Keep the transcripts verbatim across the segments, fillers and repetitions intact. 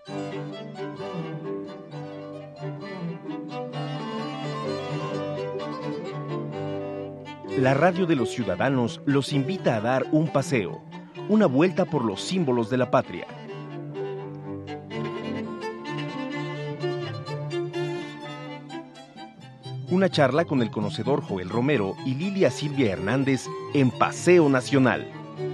La radio de los ciudadanos los invita a dar un paseo, una vuelta por los símbolos de la patria. Una charla con el conocedor Joel Romero y Lilia Silvia Hernández en Paseo Nacional.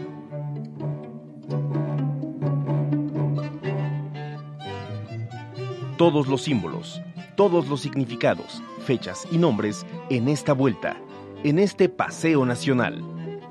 Todos los símbolos, todos los significados, fechas y nombres en esta vuelta, en este Paseo Nacional.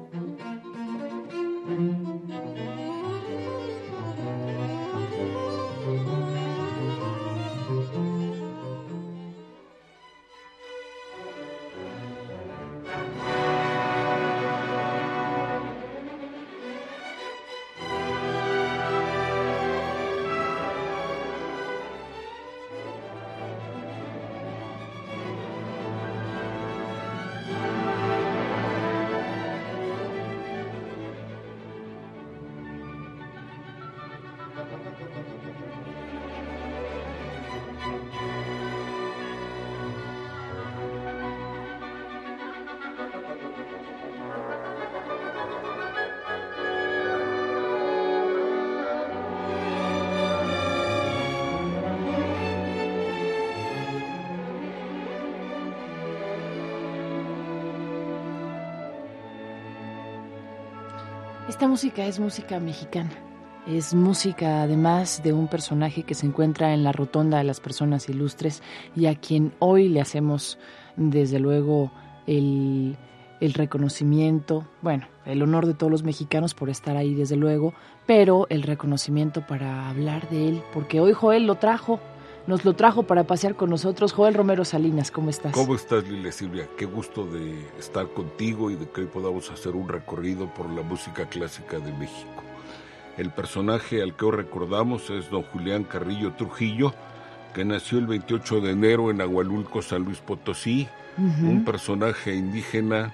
Esta música es música mexicana, es música además de un personaje que se encuentra en la rotonda de las personas ilustres y a quien hoy le hacemos desde luego el, el reconocimiento, bueno, el honor de todos los mexicanos por estar ahí desde luego, pero el reconocimiento para hablar de él, porque hoy Joel lo trajo. Nos lo trajo para pasear con nosotros. Joel Romero Salinas, ¿cómo estás? ¿Cómo estás, Lilia Silvia? Qué gusto de estar contigo y de que hoy podamos hacer un recorrido por la música clásica de México. El personaje al que hoy recordamos es don Julián Carrillo Trujillo, que nació el veintiocho de enero en Agualulco, San Luis Potosí, uh-huh. Un personaje indígena,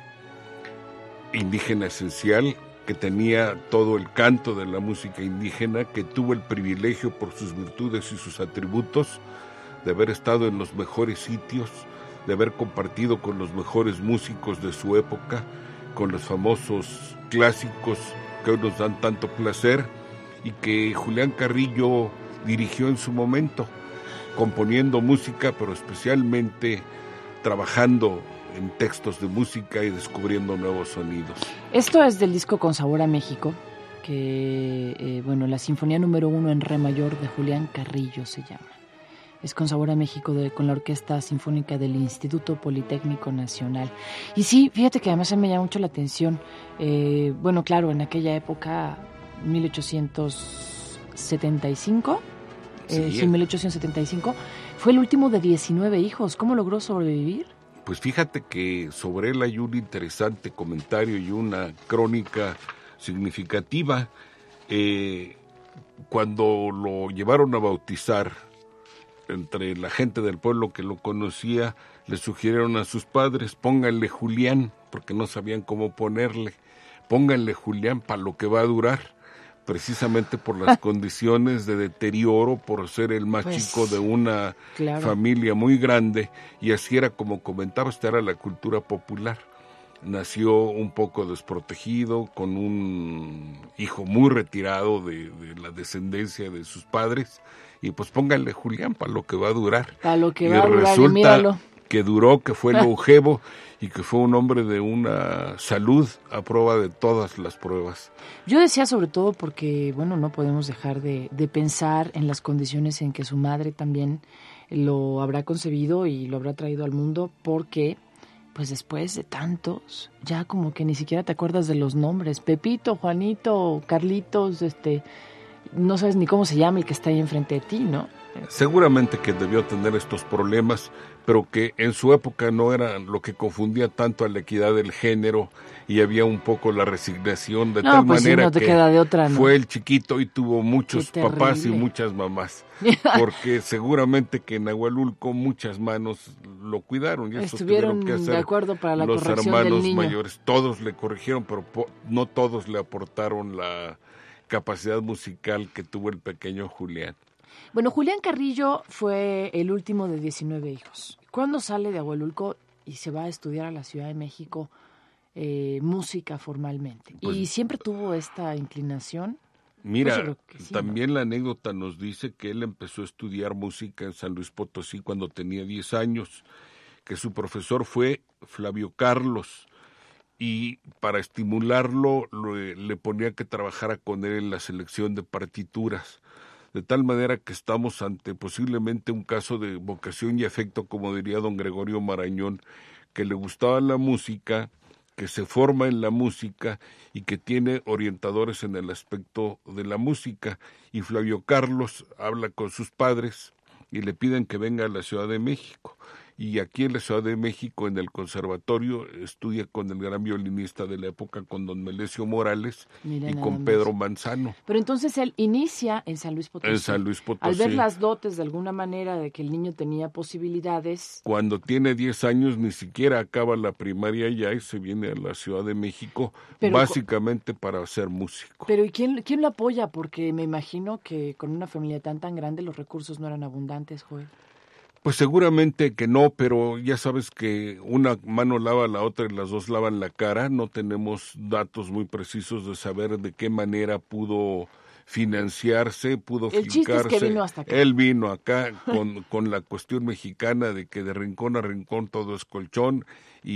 indígena esencial, que tenía todo el canto de la música indígena, que tuvo el privilegio por sus virtudes y sus atributos de haber estado en los mejores sitios, de haber compartido con los mejores músicos de su época, con los famosos clásicos que hoy nos dan tanto placer y que Julián Carrillo dirigió en su momento, componiendo música, pero especialmente trabajando en textos de música y descubriendo nuevos sonidos. Esto es del disco Con Sabor a México, que, eh, bueno, la Sinfonía número uno en Re mayor de Julián Carrillo se llama. Es Con Sabor a México de, con la Orquesta Sinfónica del Instituto Politécnico Nacional. Y sí, fíjate que además me llama mucho la atención, eh, bueno, claro, en aquella época, mil ochocientos setenta y cinco, eh, sí, sí, mil ochocientos setenta y cinco, fue el último de diecinueve hijos. ¿Cómo logró sobrevivir? Pues fíjate que sobre él hay un interesante comentario y una crónica significativa. Eh, cuando lo llevaron a bautizar, entre la gente del pueblo que lo conocía, le sugirieron a sus padres, pónganle Julián, porque no sabían cómo ponerle. Pónganle Julián para lo que va a durar, precisamente por las condiciones de deterioro, por ser el más pues, chico de una claro. familia muy grande, y así era como comentaba, esta era la cultura popular. Nació un poco desprotegido, con un hijo muy retirado de, de la descendencia de sus padres, y pues pónganle Julián para lo que va a durar. Para lo que y va a durar, resulta míralo. Que duró, que fue longevo, y que fue un hombre de una salud a prueba de todas las pruebas. Yo decía sobre todo porque, bueno, no podemos dejar de, de pensar en las condiciones en que su madre también lo habrá concebido y lo habrá traído al mundo, porque pues después de tantos, ya como que ni siquiera te acuerdas de los nombres. Pepito, Juanito, Carlitos, este, no sabes ni cómo se llama el que está ahí enfrente de ti, ¿no? Seguramente que debió tener estos problemas, pero que en su época no era lo que confundía tanto a la equidad del género, y había un poco la resignación de no, tal pues manera sí, no te que queda de otra, ¿no? Fue el chiquito y tuvo muchos papás y muchas mamás, porque seguramente que en Agualulco muchas manos lo cuidaron y eso estuvieron tuvieron que hacer de acuerdo para la los corrección hermanos del niño. mayores. Todos le corrigieron, pero po- no todos le aportaron la capacidad musical que tuvo el pequeño Julián. Bueno, Julián Carrillo fue el último de diecinueve hijos. Cuando sale de Ahuelulco y se va a estudiar a la Ciudad de México eh, música formalmente. Pues, y siempre tuvo esta inclinación. Mira, pues sí, también ¿no? La anécdota nos dice que él empezó a estudiar música en San Luis Potosí cuando tenía diez años, que su profesor fue Flavio Carlos, y para estimularlo le, le ponía que trabajara con él en la selección de partituras, de tal manera que estamos ante posiblemente un caso de vocación y afecto, como diría don Gregorio Marañón, que le gustaba la música, que se forma en la música y que tiene orientadores en el aspecto de la música. Y Flavio Carlos habla con sus padres y le piden que venga a la Ciudad de México. Y aquí en la Ciudad de México, en el conservatorio, estudia con el gran violinista de la época, con don Melesio Morales. Mira, y con Pedro Manzano. Pero entonces él inicia en San Luis Potosí. En San Luis Potosí. Al ver las dotes de alguna manera de que el niño tenía posibilidades. Cuando tiene diez años ni siquiera acaba la primaria ya y se viene a la Ciudad de México, pero, básicamente para ser músico. Pero ¿y quién, quién lo apoya? Porque me imagino que con una familia tan tan grande los recursos no eran abundantes, Joel. Pues seguramente que no, pero ya sabes que una mano lava la otra y las dos lavan la cara. No tenemos datos muy precisos de saber de qué manera pudo financiarse, pudo El fincarse. chiste es que vino hasta acá. Él vino acá con, con la cuestión mexicana de que de rincón a rincón todo es colchón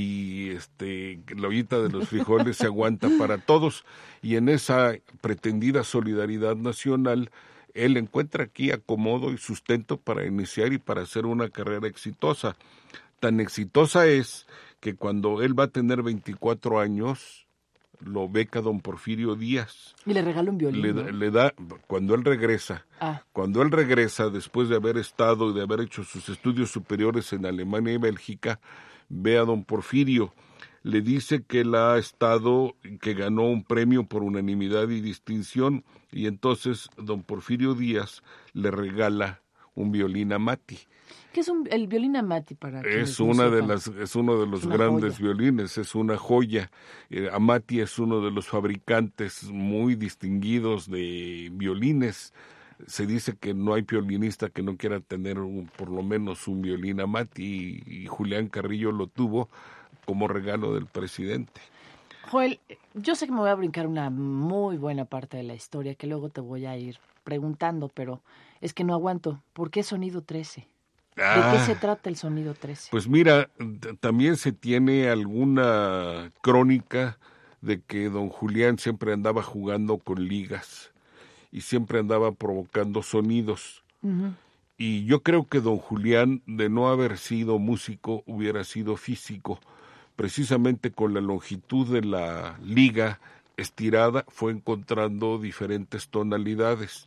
y este la ollita de los frijoles se aguanta para todos. Y en esa pretendida solidaridad nacional, él encuentra aquí acomodo y sustento para iniciar y para hacer una carrera exitosa. Tan exitosa es que cuando él va a tener veinticuatro años, lo beca don Porfirio Díaz. Y le regala un violín. Le, ¿no? le da, cuando él regresa, ah. cuando él regresa, después de haber estado y de haber hecho sus estudios superiores en Alemania y Bélgica, ve a don Porfirio. Le dice que él ha estado, que ganó un premio por unanimidad y distinción, y entonces don Porfirio Díaz le regala un violín Amati. ¿Qué es un, el violín Amati para que es una de las es uno de los grandes joya. violines, es una joya. Eh, Amati es uno de los fabricantes muy distinguidos de violines. Se dice que no hay violinista que no quiera tener un, por lo menos un violín Amati, y, y Julián Carrillo lo tuvo como regalo del presidente. Joel, yo sé que me voy a brincar una muy buena parte de la historia que luego te voy a ir preguntando, pero es que no aguanto. ¿Por qué Sonido trece? ¿De ah, qué se trata el Sonido trece? Pues mira, también se tiene alguna crónica de que don Julián siempre andaba jugando con ligas y siempre andaba provocando sonidos. Uh-huh. Y yo creo que don Julián, de no haber sido músico, hubiera sido físico. Precisamente con la longitud de la liga estirada fue encontrando diferentes tonalidades.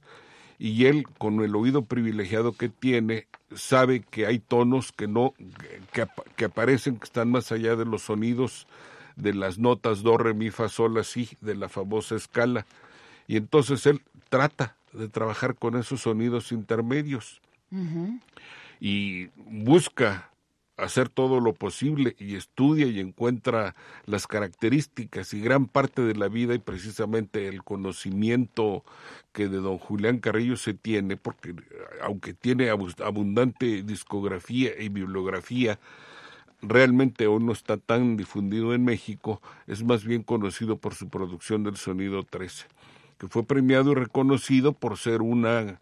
Y él, con el oído privilegiado que tiene, sabe que hay tonos que no que, que aparecen, que están más allá de los sonidos de las notas do, re, mi, fa, sol, la, si, de la famosa escala. Y entonces él trata de trabajar con esos sonidos intermedios. Uh-huh. Y busca hacer todo lo posible y estudia y encuentra las características y gran parte de la vida y precisamente el conocimiento que de don Julián Carrillo se tiene, porque aunque tiene abundante discografía y bibliografía, realmente hoy no está tan difundido en México, es más bien conocido por su producción del Sonido trece, que fue premiado y reconocido por ser una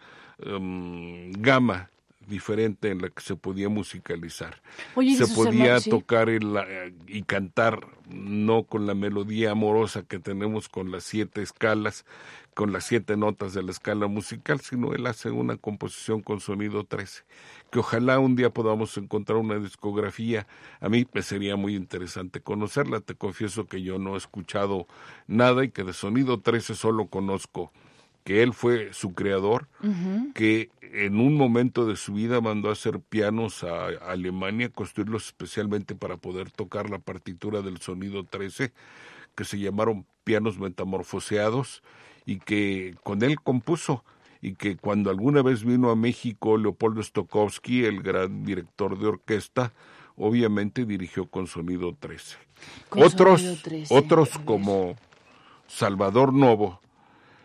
um, gama diferente en la que se podía musicalizar. Oye, se podía hermanos, ¿sí? tocar el, y cantar no con la melodía amorosa que tenemos con las siete escalas, con las siete notas de la escala musical, sino él hace una composición con Sonido trece, que ojalá un día podamos encontrar una discografía. A mí me sería muy interesante conocerla. Te confieso que yo no he escuchado nada y que de Sonido trece solo conozco que él fue su creador, uh-huh. que en un momento de su vida mandó a hacer pianos a, a Alemania, construirlos especialmente para poder tocar la partitura del Sonido trece, que se llamaron pianos metamorfoseados, y que con él compuso, y que cuando alguna vez vino a México Leopoldo Stokowski, el gran director de orquesta, obviamente dirigió con Sonido trece. Con otros, Sonido trece, otros como Salvador Novo,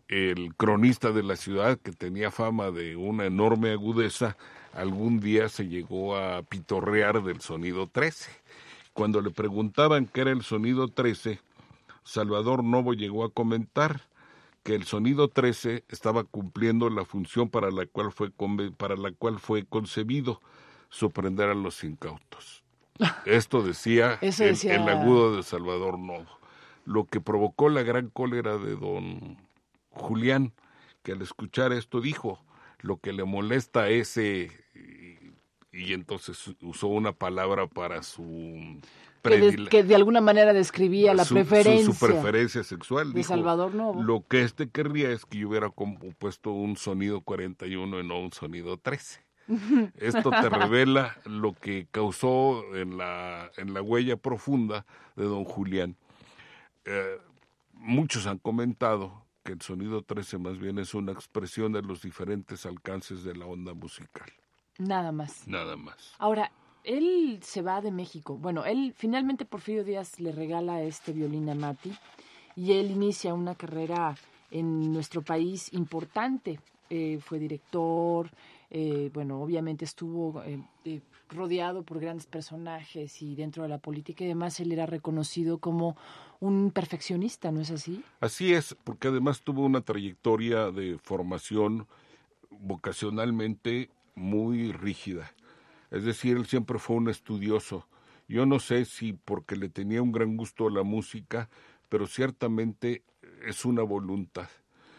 el cronista de la ciudad, que tenía fama de una enorme agudeza, algún día se llegó a pitorrear del sonido trece. Cuando le preguntaban qué era el sonido trece, Salvador Novo llegó a comentar que el sonido trece estaba cumpliendo la función para la cual fue, para la cual fue concebido, sorprender a los incautos. Esto decía, Eso el, decía... el agudo de Salvador Novo, lo que provocó la gran cólera de don Julián, que al escuchar esto dijo, lo que le molesta a ese, y, y entonces usó una palabra para su... Que de, que de alguna manera describía la su, preferencia, su, su preferencia sexual. De dijo, Salvador Novo. Lo que este querría es que yo hubiera compuesto un sonido cuarenta y uno y no un sonido trece. Esto te revela lo que causó en la, en la huella profunda de don Julián. Eh, muchos han comentado que el sonido trece más bien es una expresión de los diferentes alcances de la onda musical. Nada más. Nada más. Ahora, él se va de México. Bueno, él finalmente Porfirio Díaz le regala este violín a Mati y él inicia una carrera en nuestro país importante. Eh, fue director, eh, bueno, obviamente estuvo eh, eh, rodeado por grandes personajes y dentro de la política y demás él era reconocido como un perfeccionista, ¿no es así? Así es, porque además tuvo una trayectoria de formación vocacionalmente muy rígida. Es decir, él siempre fue un estudioso. Yo no sé si porque le tenía un gran gusto a la música, pero ciertamente es una voluntad.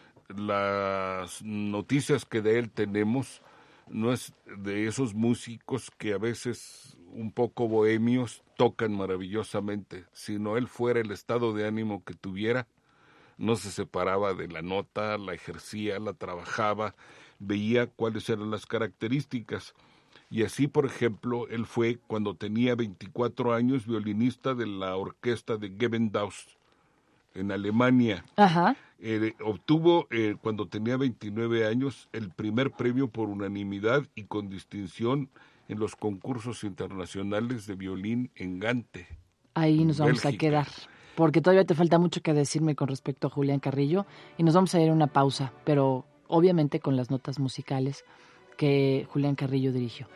Las noticias que de él tenemos no es de esos músicos que a veces un poco bohemios tocan maravillosamente, sino él fuera el estado de ánimo que tuviera, no se separaba de la nota, la ejercía, la trabajaba, veía cuáles eran las características. Y así, por ejemplo, él fue, cuando tenía veinticuatro años, violinista de la orquesta de Gewandhaus en Alemania. Ajá. Eh, obtuvo, eh, cuando tenía veintinueve años, el primer premio por unanimidad y con distinción en los concursos internacionales de violín en Gante. Ahí nos vamos Bélgica. a quedar, porque todavía te falta mucho que decirme con respecto a Julián Carrillo y nos vamos a ir a una pausa, pero obviamente con las notas musicales que Julián Carrillo dirigió.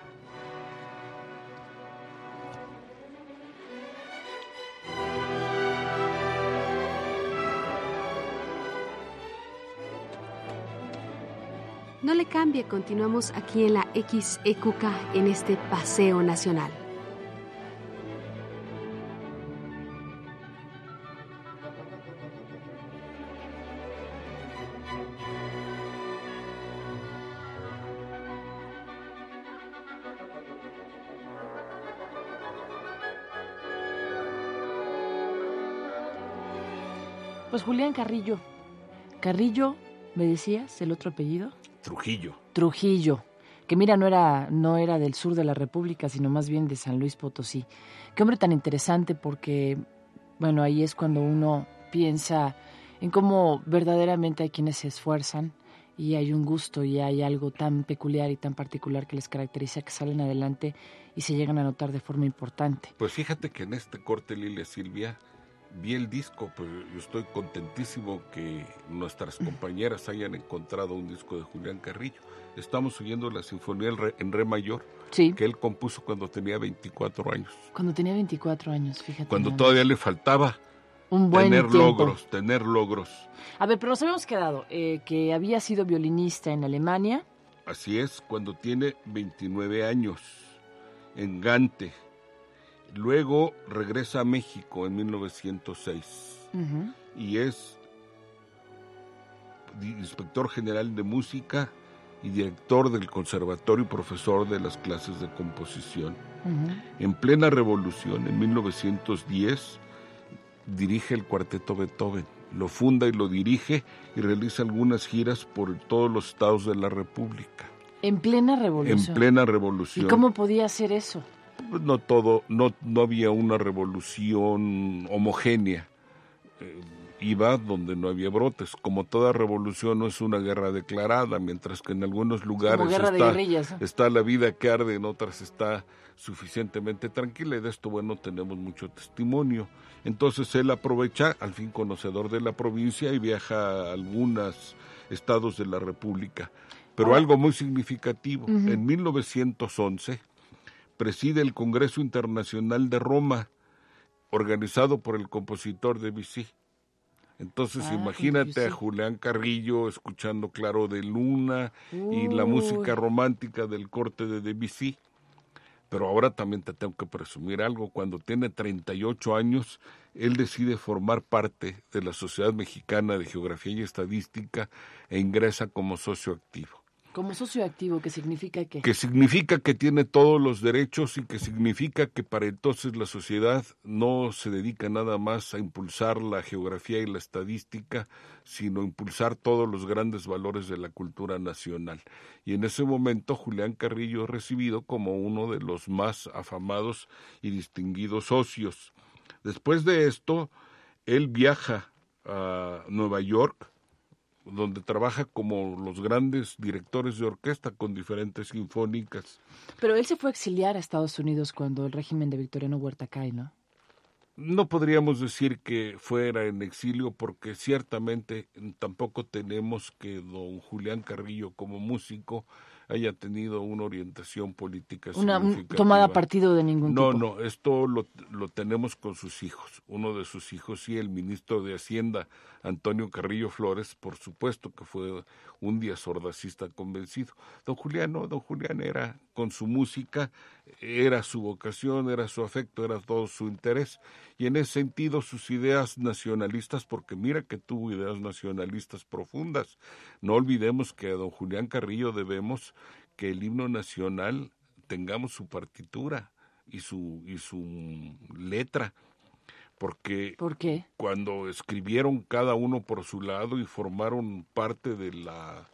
No le cambie, continuamos aquí en la X E Q K en este paseo nacional. Pues Julián Carrillo. Carrillo, ¿me decías el otro apellido? Trujillo. Trujillo, que mira, no era, no era del sur de la República, sino más bien de San Luis Potosí. Qué hombre tan interesante porque, bueno, ahí es cuando uno piensa en cómo verdaderamente hay quienes se esfuerzan y hay un gusto y hay algo tan peculiar y tan particular que les caracteriza, que salen adelante y se llegan a notar de forma importante. Pues fíjate que en este corte, Lilia Silvia, vi el disco, pues yo estoy contentísimo que nuestras compañeras hayan encontrado un disco de Julián Carrillo. Estamos oyendo la sinfonía en re, en re mayor, sí, que él compuso cuando tenía veinticuatro años. Cuando tenía veinticuatro años, fíjate. Cuando todavía le faltaba un buen tener tiempo. logros, tener logros. A ver, pero nos habíamos quedado eh, que había sido violinista en Alemania. Así es, cuando tiene veintinueve años, en Gante. Luego regresa a México en mil novecientos seis uh-huh. y es inspector general de música y director del conservatorio y profesor de las clases de composición. Uh-huh. En plena revolución, en mil novecientos diez, dirige el Cuarteto Beethoven, lo funda y lo dirige y realiza algunas giras por todos los estados de la República. En plena revolución. En plena revolución. ¿Y cómo podía hacer eso? No todo, no, no había una revolución homogénea. Eh, iba donde no había brotes. Como toda revolución no es una guerra declarada, mientras que en algunos lugares está, guerrillas, ¿eh? está la vida que arde, en otras está suficientemente tranquila, y de esto, bueno, tenemos mucho testimonio. Entonces él aprovecha, al fin conocedor de la provincia, y viaja a algunos estados de la República. Pero ah. algo muy significativo, uh-huh. en mil novecientos once preside el Congreso Internacional de Roma, organizado por el compositor Debussy. Entonces ah, imagínate a Julián Carrillo escuchando Claro de Luna Uy. y la música romántica del corte de Debussy. Pero ahora también te tengo que presumir algo. Cuando tiene treinta y ocho años, él decide formar parte de la Sociedad Mexicana de Geografía y Estadística e ingresa como socio activo. ¿Como socio activo? ¿Qué significa qué? Que significa que tiene todos los derechos, y que significa que para entonces la sociedad no se dedica nada más a impulsar la geografía y la estadística, sino a impulsar todos los grandes valores de la cultura nacional. Y en ese momento Julián Carrillo es recibido como uno de los más afamados y distinguidos socios. Después de esto, él viaja a Nueva York, donde trabaja como los grandes directores de orquesta con diferentes sinfónicas. Pero él se fue a exiliar a Estados Unidos cuando el régimen de Victoriano Huerta cae, ¿no? No podríamos decir que fuera en exilio, porque ciertamente tampoco tenemos que don Julián Carrillo como músico haya tenido una orientación política una significativa. Tomada partido de ningún no, tipo. No, no, esto lo, lo tenemos con sus hijos. Uno de sus hijos, sí, el ministro de Hacienda, Antonio Carrillo Flores, por supuesto que fue un diasordacista convencido. Don Julián no, don Julián era con su música, era su vocación, era su afecto, era todo su interés. Y en ese sentido sus ideas nacionalistas, porque mira que tuvo ideas nacionalistas profundas. No olvidemos que a don Julián Carrillo debemos que el himno nacional tengamos su partitura y su y su letra, porque ¿Por qué? Cuando escribieron cada uno por su lado y formaron parte de la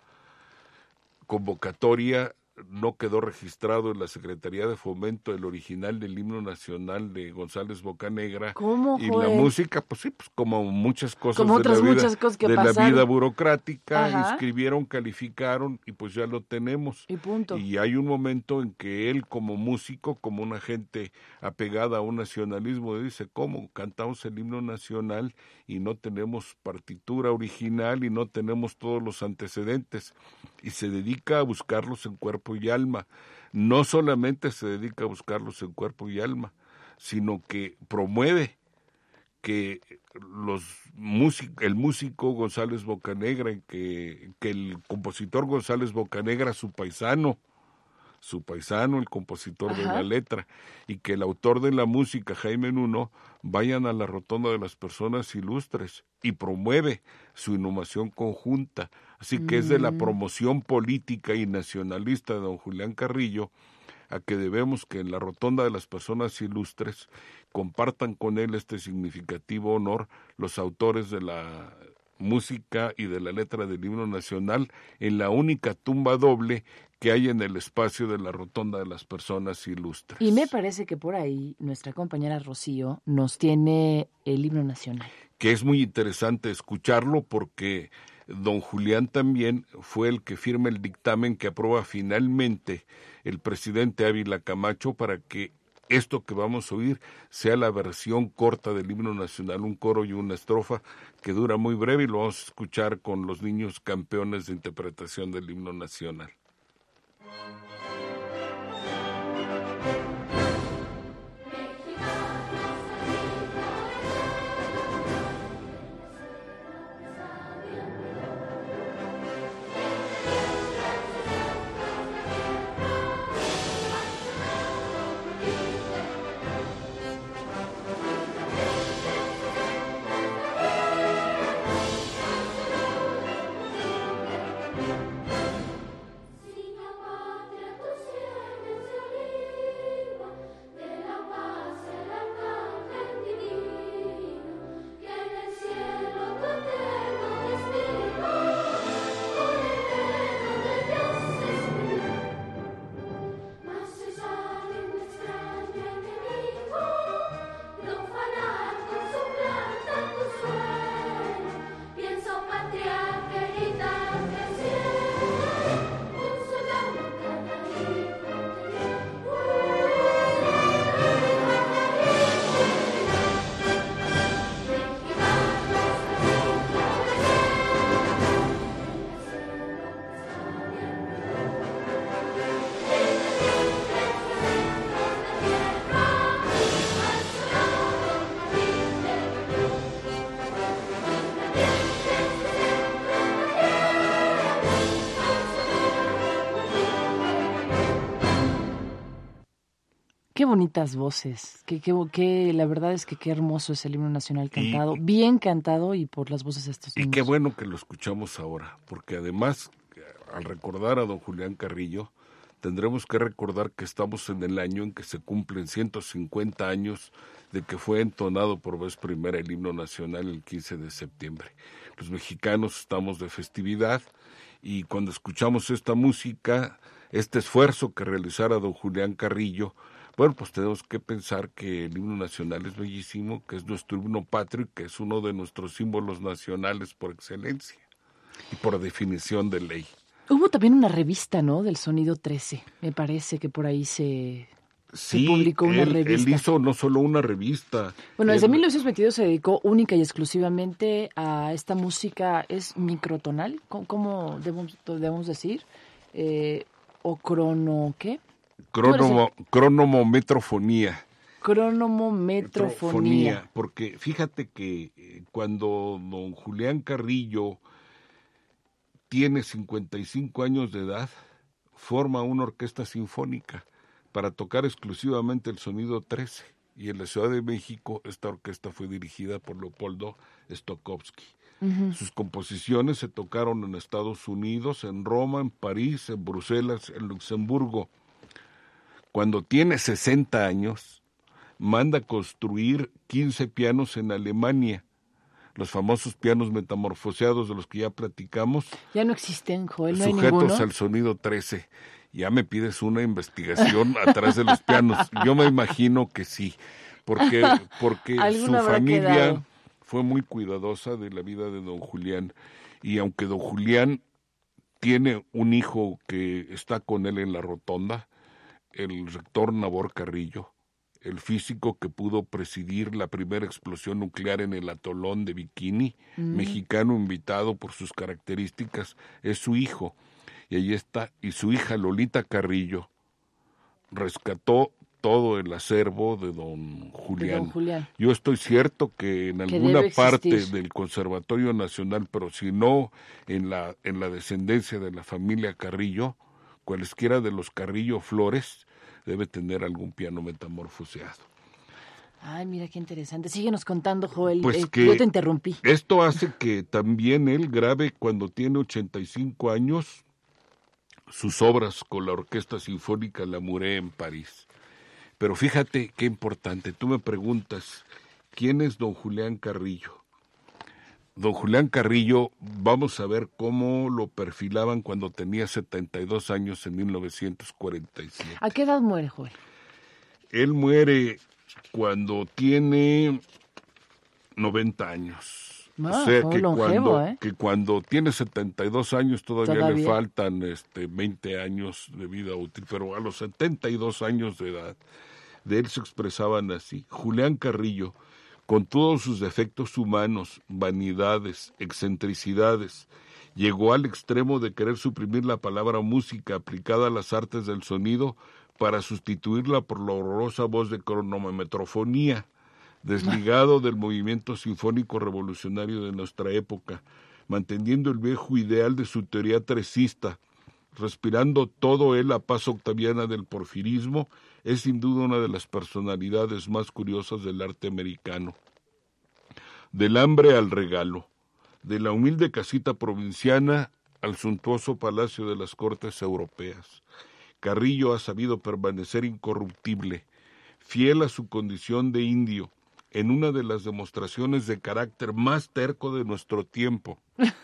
convocatoria, no quedó registrado en la Secretaría de Fomento el original del himno nacional de González Bocanegra. ¿Cómo, y Joel? La música, pues sí, pues como muchas cosas como de, otras la, vida, muchas cosas que de la vida burocrática, Ajá. escribieron, calificaron y pues ya lo tenemos. Y punto. Y hay un momento en que él como músico, como una gente apegada a un nacionalismo, dice, ¿cómo? Cantamos el himno nacional y no tenemos partitura original y no tenemos todos los antecedentes. Y se dedica a buscarlos en cuerpo y alma. No solamente se dedica a buscarlos en cuerpo y alma, sino que promueve que los músic- el músico González Bocanegra, que, que el compositor González Bocanegra, su paisano, su paisano, el compositor Ajá. de la letra, y que el autor de la música, Jaime Nuno, vayan a la Rotonda de las Personas Ilustres y promueve su inhumación conjunta. Así que mm. es de la promoción política y nacionalista de don Julián Carrillo a que debemos que en la Rotonda de las Personas Ilustres compartan con él este significativo honor los autores de la música y de la letra del himno nacional en la única tumba doble que hay en el espacio de la Rotonda de las Personas Ilustres. Y me parece que por ahí nuestra compañera Rocío nos tiene el himno nacional. Que es muy interesante escucharlo porque don Julián también fue el que firma el dictamen que aprueba finalmente el presidente Ávila Camacho para que esto que vamos a oír sea la versión corta del himno nacional, un coro y una estrofa que dura muy breve, y lo vamos a escuchar con los niños campeones de interpretación del himno nacional. Qué bonitas voces, qué, qué, qué, la verdad es que qué hermoso es el himno nacional cantado, y, bien cantado y por las voces de estos niños. Y qué bueno que lo escuchamos ahora, porque además, al recordar a don Julián Carrillo, tendremos que recordar que estamos en el año en que se cumplen ciento cincuenta años de que fue entonado por vez primera el himno nacional el quince de septiembre. Los mexicanos estamos de festividad y cuando escuchamos esta música, este esfuerzo que realizara don Julián Carrillo, bueno, pues tenemos que pensar que el himno nacional es bellísimo, que es nuestro himno patrio y que es uno de nuestros símbolos nacionales por excelencia y por definición de ley. Hubo también una revista, ¿no?, del Sonido trece, me parece que por ahí se, sí, se publicó una él, revista. Él hizo no solo una revista. Bueno, desde él... mil novecientos veintidós se dedicó única y exclusivamente a esta música, ¿es microtonal? ¿Cómo, cómo debemos, debemos decir? Eh, ¿O crono qué? Cronomo, cronomometrofonía. Cronomometrofonía. Porque fíjate que eh, cuando don Julián Carrillo tiene cincuenta y cinco años de edad, forma una orquesta sinfónica para tocar exclusivamente el Sonido trece. Y en la Ciudad de México esta orquesta fue dirigida por Leopoldo Stokowski. Uh-huh. Sus composiciones se tocaron en Estados Unidos, en Roma, en París, en Bruselas, en Luxemburgo. Cuando tiene sesenta años, manda construir quince pianos en Alemania. Los famosos pianos metamorfoseados de los que ya platicamos. Ya no existen, Joel, no hay sujetos ninguno. al Sonido trece. Ya me pides una investigación atrás de los pianos. Yo me imagino que sí, porque, porque su familia quedado? fue muy cuidadosa de la vida de don Julián. Y aunque don Julián tiene un hijo que está con él en la rotonda, el rector Nabor Carrillo, el físico que pudo presidir la primera explosión nuclear en el atolón de Bikini, mm. mexicano invitado por sus características, es su hijo. Y ahí está, y su hija Lolita Carrillo rescató todo el acervo de don Julián. De don Julián. Yo estoy cierto que en alguna parte del Conservatorio Nacional, pero si no en la, en la descendencia de la familia Carrillo, cualesquiera de los Carrillo Flores, debe tener algún piano metamorfoseado. Ay, mira qué interesante. Síguenos contando, Joel. Pues eh, que yo te interrumpí. Esto hace que también él grabe cuando tiene ochenta y cinco años sus obras con la Orquesta Sinfónica Lamoureux en París. Pero fíjate qué importante. Tú me preguntas, ¿quién es don Julián Carrillo? Don Julián Carrillo, vamos a ver cómo lo perfilaban cuando tenía setenta y dos años en mil novecientos cuarenta y siete. ¿A qué edad muere, Joel? Él muere cuando tiene noventa años. Ah, o sea que, longevo, cuando, ¿eh? que cuando tiene setenta y dos años todavía, ¿Todavía? le faltan este, veinte años de vida útil, pero a los setenta y dos años de edad, de él se expresaban así: Julián Carrillo, con todos sus defectos humanos, vanidades, excentricidades, llegó al extremo de querer suprimir la palabra música aplicada a las artes del sonido para sustituirla por la horrorosa voz de cronometrofonía, desligado del movimiento sinfónico revolucionario de nuestra época, manteniendo el viejo ideal de su teoría trecista, respirando todo él la paz octaviana del porfirismo. Es sin duda una de las personalidades más curiosas del arte americano. Del hambre al regalo, de la humilde casita provinciana al suntuoso palacio de las cortes europeas, Carrillo ha sabido permanecer incorruptible, fiel a su condición de indio, en una de las demostraciones de carácter más terco de nuestro tiempo.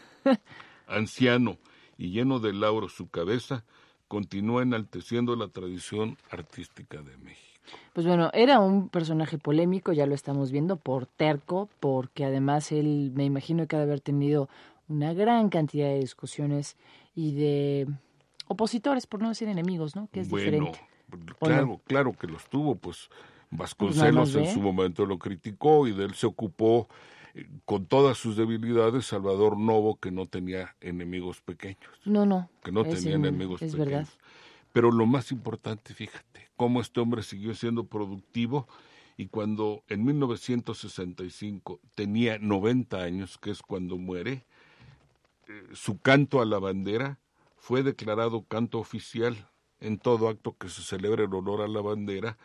Anciano y lleno de lauros su cabeza, continúa enalteciendo la tradición artística de México. Pues bueno, era un personaje polémico, ya lo estamos viendo, por terco, porque además él, me imagino que ha de haber tenido una gran cantidad de discusiones y de opositores, por no decir enemigos, ¿no? Que es bueno, diferente. Claro, no? claro que los tuvo, pues Vasconcelos pues en su momento lo criticó y de él se ocupó eh, con todas sus debilidades Salvador Novo, que no tenía enemigos pequeños. No, no. Que no tenía un, enemigos es pequeños. Verdad. Pero lo más importante, fíjate, cómo este hombre siguió siendo productivo y cuando en mil novecientos sesenta y cinco tenía noventa años, que es cuando muere, eh, su canto a la bandera fue declarado canto oficial en todo acto que se celebre en honor a la bandera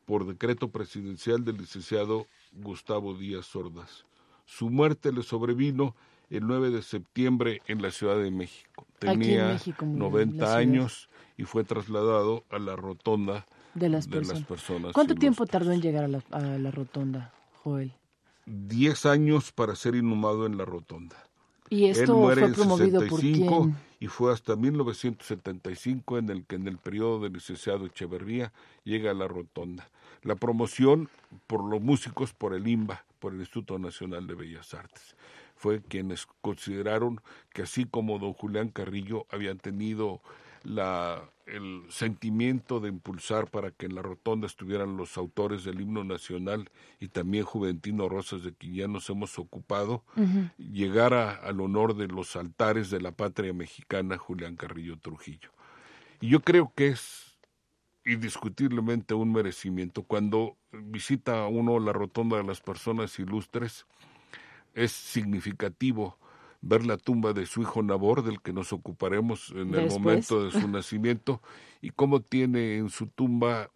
por decreto presidencial del licenciado Gustavo Díaz Ordaz. Su muerte le sobrevino el nueve de septiembre en la Ciudad de México. Tenía México, noventa años y fue trasladado a la rotonda de las, de personas. las personas. ¿Cuánto ilustres. tiempo tardó en llegar a la, a la rotonda, Joel? Diez años para ser inhumado en la rotonda. ¿Y esto Él muere fue en promovido sesenta y cinco por quién? Y fue hasta mil novecientos setenta y cinco en el que en el periodo del licenciado Echeverría llega a la rotonda. La promoción por los músicos, por el I M B A, por el Instituto Nacional de Bellas Artes. Fue quienes consideraron que así como don Julián Carrillo habían tenido la, el sentimiento de impulsar para que en la rotonda estuvieran los autores del himno nacional y también Juventino Rosas, de quien ya nos hemos ocupado, uh-huh. llegara al honor de los altares de la patria mexicana Julián Carrillo Trujillo. Y yo creo que es indiscutiblemente un merecimiento. Cuando visita uno la rotonda de las personas ilustres, es significativo ver la tumba de su hijo Nabor, del que nos ocuparemos en Después. el momento de su nacimiento, y cómo tiene en su tumba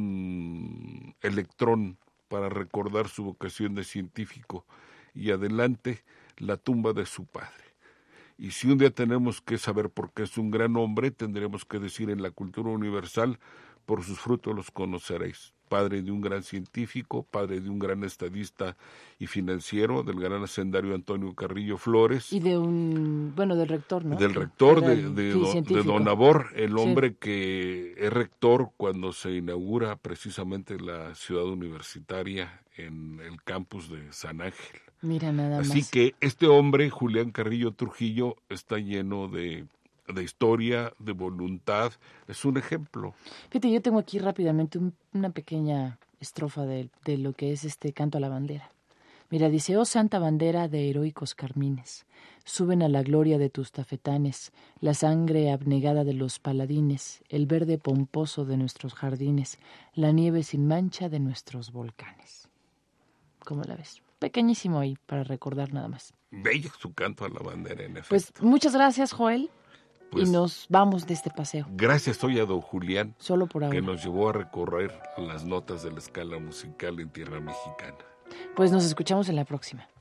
un electrón para recordar su vocación de científico, y adelante la tumba de su padre. Y si un día tenemos que saber por qué es un gran hombre, tendremos que decir en la cultura universal, por sus frutos los conoceréis. Padre de un gran científico, padre de un gran estadista y financiero, del gran hacendario Antonio Carrillo Flores. Y de un, bueno, del rector, ¿no? Del rector de, de, de, don, de don Nabor, el hombre sí. que es rector cuando se inaugura precisamente la ciudad universitaria en el campus de San Ángel. Mira, nada Así más. que este hombre, Julián Carrillo Trujillo, está lleno de... de historia, de voluntad, es un ejemplo. Fíjate, yo tengo aquí rápidamente un, una pequeña estrofa de, de lo que es este canto a la bandera. Mira, dice: oh santa bandera de heroicos carmines, suben a la gloria de tus tafetanes, la sangre abnegada de los paladines, el verde pomposo de nuestros jardines, la nieve sin mancha de nuestros volcanes. ¿Cómo la ves? Pequeñísimo ahí, para recordar nada más. Bello su canto a la bandera, en efecto. Pues muchas gracias, Joel. Pues, y nos vamos de este paseo. Gracias hoy a don Julián, Solo por ahora. que nos llevó a recorrer las notas de la escala musical en tierra mexicana. Pues nos escuchamos en la próxima.